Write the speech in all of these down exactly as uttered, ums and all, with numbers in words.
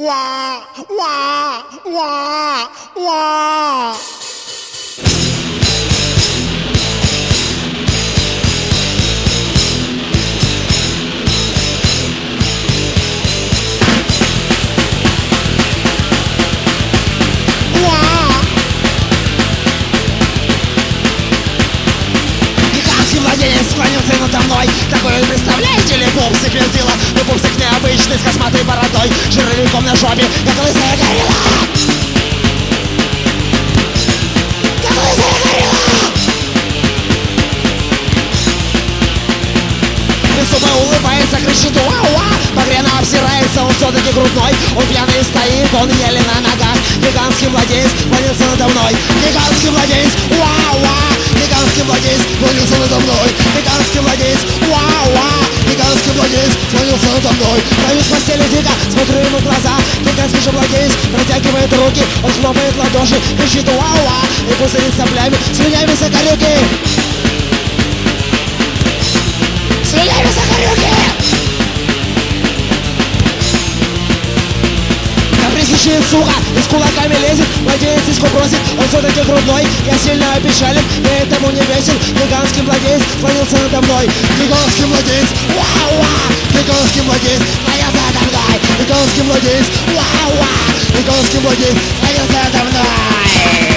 Wah, wah, wah, wah. Младенец склонился надо мной. Такой, представляете ли, пупсик верзила. Но пупсик необычный, с косматой бородой, жировиком на жопе, как лысая горилла. Как лысая горилла. Безумно улыбается, кричит уа-уа. Багряно обсирается, он все-таки грудной. Он пьяный стоит, он еле на ногах. Гигантский младенец склонился надо мной. Гигантский младенец, уа-уа. Гигантский младенец склонился надо мной. Гигантский младенец, уа-уа. Гигантский младенец склонился надо мной. Стою с постели дико, смотрю ему в глаза. Гигантский же младенец протягивает руки. Он хлопает ладоши, кричит уа-уа. И пузырит соплями, слюнями сокорюки. Слюнями сокорюки. Присущает сухо, и с кулаками лезет. Младенец сиську просит, он все-таки грудной. Я сильно опечален, я этому не весел. Гигантский младенец склонился надо мной. Гигантский младенец, уа-уа. Гигантский младенец склонился надо мной. Гигантский младенец, уа-уа. Гигантский младенец склонился надо мной.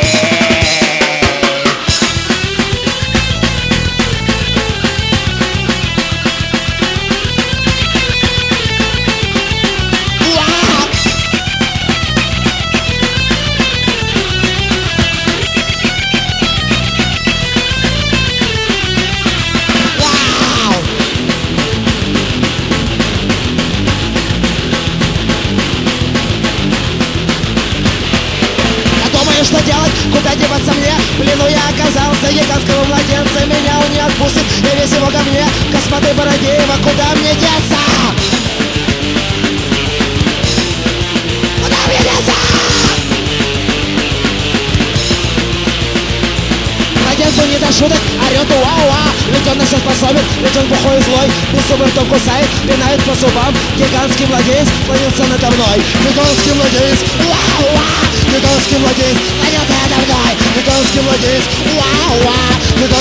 Что делать? Куда деваться мне? В плену я оказался гигантского младенца. Меня он не отпустит, я весь его ко мне. Косматой Бородеева, куда мне деться? Куда мне деться? Младенцу не до шуток, орёт уа-уа. Ведь он на все способен, ведь он плохой и злой. Беззубый ртом кусает, пинает по зубам. Гигантский младенец склонился надо мной. Гигантский младенец, уа-уа. Гигантский младенец склонился надо мной. Гигантский младенец, уа-уа.